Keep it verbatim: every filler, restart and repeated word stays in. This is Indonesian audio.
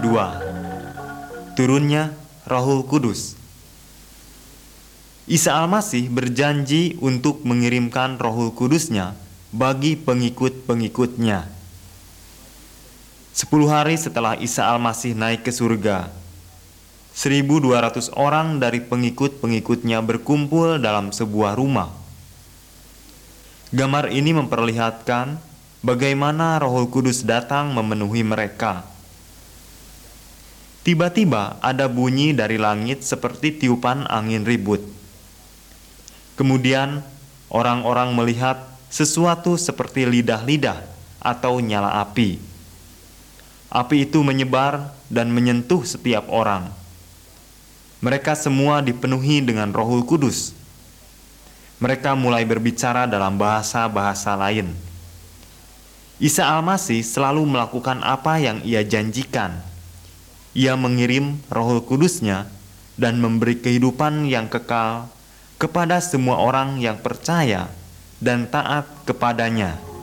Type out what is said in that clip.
dua. Turunnya Roh Kudus. Isa Al-Masih berjanji untuk mengirimkan Roh Kudus-Nya bagi pengikut-pengikutnya. Sepuluh hari setelah Isa Al-Masih naik ke surga, seribu dua ratus orang dari pengikut-pengikutnya berkumpul dalam sebuah rumah. Gambar ini memperlihatkan bagaimana Roh Kudus datang memenuhi mereka. Tiba-tiba ada bunyi dari langit seperti tiupan angin ribut. Kemudian orang-orang melihat sesuatu seperti lidah-lidah atau nyala api. Api itu menyebar dan menyentuh setiap orang. Mereka semua dipenuhi dengan Roh Kudus. Mereka mulai berbicara dalam bahasa-bahasa lain. Isa Al-Masih selalu melakukan apa yang ia janjikan. Ia mengirim Roh Kudus-Nya dan memberi kehidupan yang kekal kepada semua orang yang percaya dan taat kepadanya.